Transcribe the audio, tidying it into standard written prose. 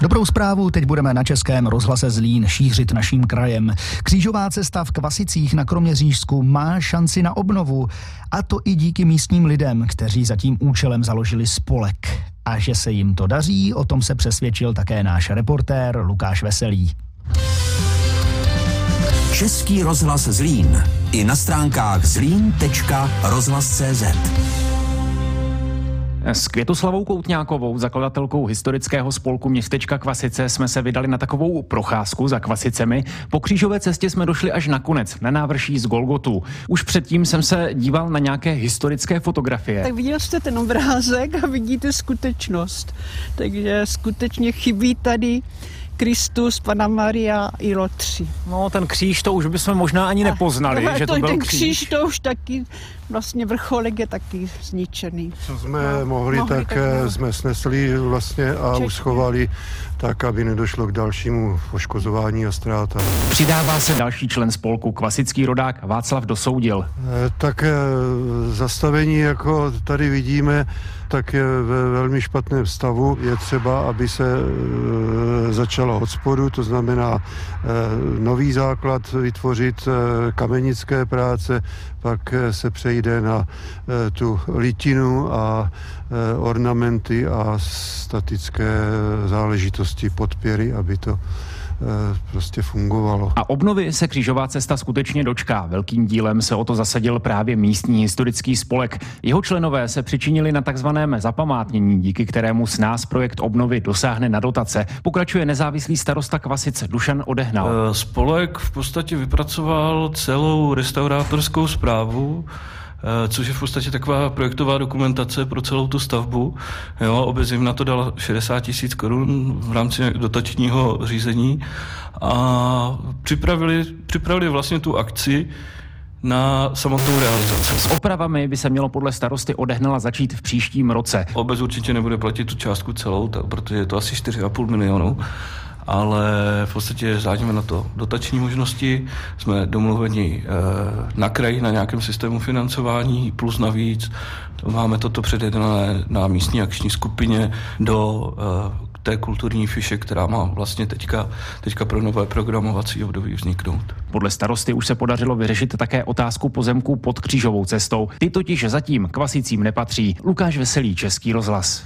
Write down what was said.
Dobrou zprávu teď budeme na Českém rozhlase Zlín šířit naším krajem. Křížová cesta v Kvasicích na Kroměřížsku má šanci na obnovu, a to i díky místním lidem, kteří za tím účelem založili spolek. A že se jim to daří, o tom se přesvědčil také náš reportér Lukáš Veselý. Český rozhlas Zlín. I na stránkách zlín.rozhlas.cz. S Květoslavou Koutňákovou, zakladatelkou historického spolku Městečka Kvasice, jsme se vydali na takovou procházku za Kvasicemi. Po křížové cestě jsme došli až na konec, na návrší z Golgotu. Už předtím jsem se díval na nějaké historické fotografie. Tak viděl jste ten obrázek a vidíte skutečnost. Takže skutečně chybí tady Kristus, Panna Maria i lotři. No, ten kříž to už bychom možná ani nepoznali, že to byl ten kříž. To už taky, vlastně vrcholek je taky zničený. Co jsme mohli, tak jsme snesli vlastně a uschovali tak, aby nedošlo k dalšímu poškozování a ztrátám. Přidává se další člen spolku, kvasický rodák Václav Dosoudil. Tak zastavení, jako tady vidíme, tak je ve velmi špatném stavu. Je třeba, aby se začalo od spodu, to znamená nový základ vytvořit, kamenické práce, pak se přejde na tu litinu a ornamenty a statické záležitosti, podpěry, aby to prostě fungovalo. A obnovy se křížová cesta skutečně dočká. Velkým dílem se o to zasadil právě místní historický spolek. Jeho členové se přičinili na takzvaném zapamátnění, díky kterému s nás projekt obnovy dosáhne na dotace. Pokračuje nezávislý starosta Kvasic Dušan Odehnal. Spolek v podstatě vypracoval celou restaurátorskou správu, což je v podstatě taková projektová dokumentace pro celou tu stavbu. Jo, obec jim na to dala 60 000 korun v rámci dotačního řízení a připravili vlastně tu akci na samotnou realizaci. S opravami by se mělo podle starosty Odehnala začít v příštím roce. Obec určitě nebude platit tu částku celou, protože je to asi 4,5 milionu. Ale v podstatě zájme na to dotační možnosti, jsme domluveni na kraji na nějakém systému financování, plus navíc máme toto předjednané na místní akční skupině do té kulturní fiše, která má vlastně teďka pro nové programovací období vzniknout. Podle starosty už se podařilo vyřešit také otázku pozemků pod křížovou cestou. Ty totiž zatím Kvasicím nepatří. Lukáš Veselý, Český rozhlas.